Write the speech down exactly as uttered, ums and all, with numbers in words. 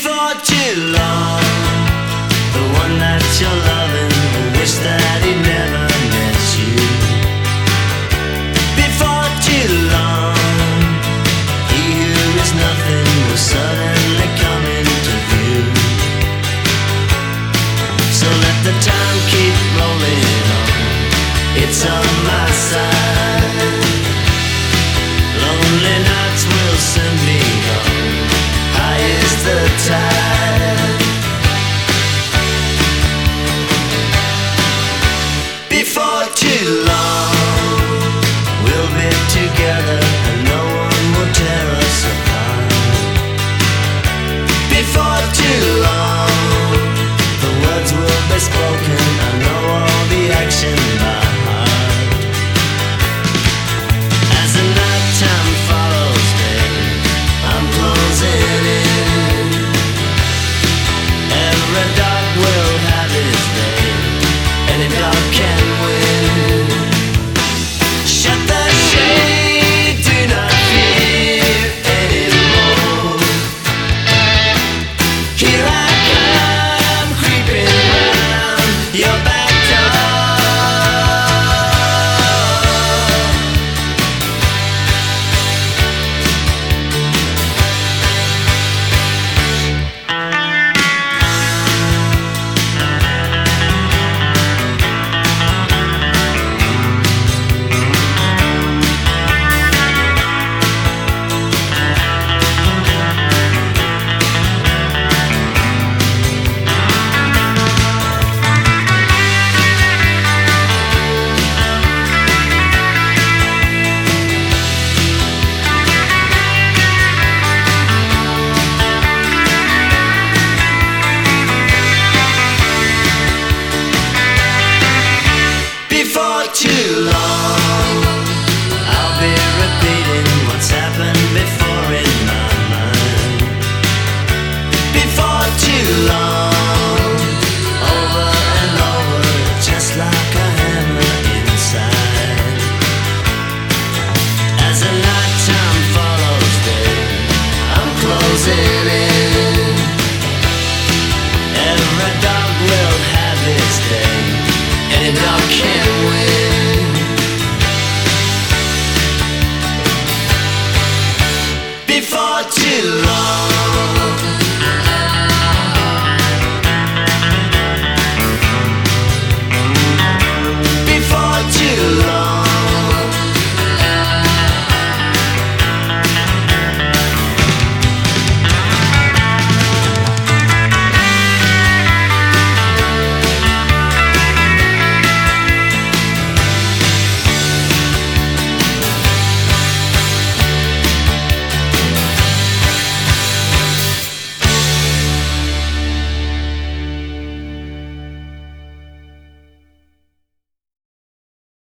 before too long. The one that you're loving will wish that he never met you. Before too long, he who is nothing will suddenly come into view. So let the time keep rolling on, it's on my side. Lonely nights will soon be gone. High is the tide.